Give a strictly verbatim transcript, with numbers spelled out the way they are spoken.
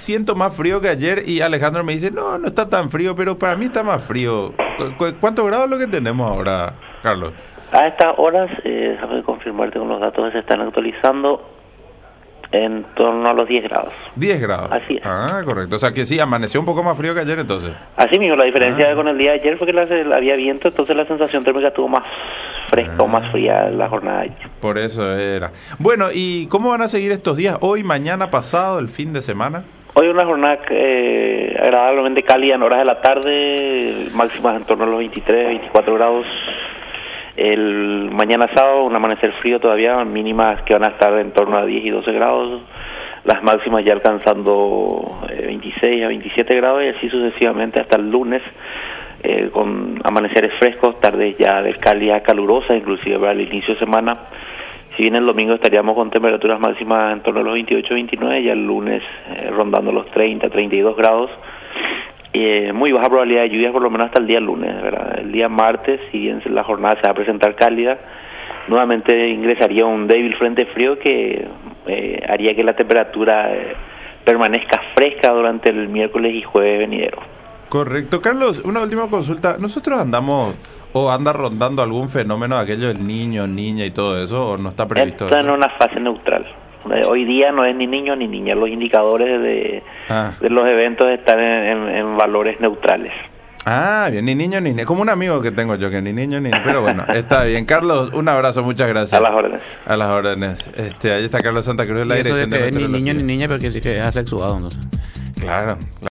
siento más frío que ayer y Alejandro me dice, no, no está tan frío, pero para mí está más frío. ¿Cu- cu- ¿Cuántos grados es lo que tenemos ahora, Carlos? A estas horas, eh, déjame confirmarte con los datos que se están actualizando, en torno a los diez grados. diez grados. Así es. Ah, correcto. O sea que sí, amaneció un poco más frío que ayer entonces. Así mismo, la diferencia Ah. con el día de ayer fue que la, había viento, entonces la sensación térmica estuvo más fresca Ah. o más fría la jornada de ayer. Por eso era. Bueno, ¿y cómo van a seguir estos días? Hoy, mañana, pasado, el fin de semana. Hoy una jornada eh, agradablemente cálida en horas de la tarde, máximas en torno a los veintitrés, veinticuatro grados. El mañana sábado un amanecer frío todavía, mínimas que van a estar en torno a diez y doce grados, las máximas ya alcanzando eh, veintiséis a veintisiete grados y así sucesivamente hasta el lunes, eh, con amaneceres frescos, tardes ya de calidad calurosa, inclusive para el inicio de semana. Si bien el domingo estaríamos con temperaturas máximas en torno a los veintiocho, veintinueve, ya el lunes eh, rondando los treinta, treinta y dos grados. Eh, muy baja probabilidad de lluvias por lo menos hasta el día lunes, ¿verdad? El día martes, si bien la jornada se va a presentar cálida, nuevamente ingresaría un débil frente frío que eh, haría que la temperatura eh, permanezca fresca durante el miércoles y jueves venidero. Correcto. Carlos, una última consulta. ¿Nosotros andamos o anda rondando algún fenómeno de aquello del niño, niña y todo eso, o no está previsto? Está eso? en una fase neutral. Eh, Hoy día no es ni niño ni niña, los indicadores de, Ah. de los eventos están en, en, en valores neutrales. Ah, bien, ni niño ni niña. Como un amigo que tengo yo, que ni niño ni niña. Pero bueno, está bien. Carlos, un abrazo, muchas gracias. A las órdenes. A las órdenes. Este, ahí está Carlos Santa Cruz, la Y eso de dirección de que es ni meteorología. niño ni niña, pero que sí que es asexuado, no sé. Claro.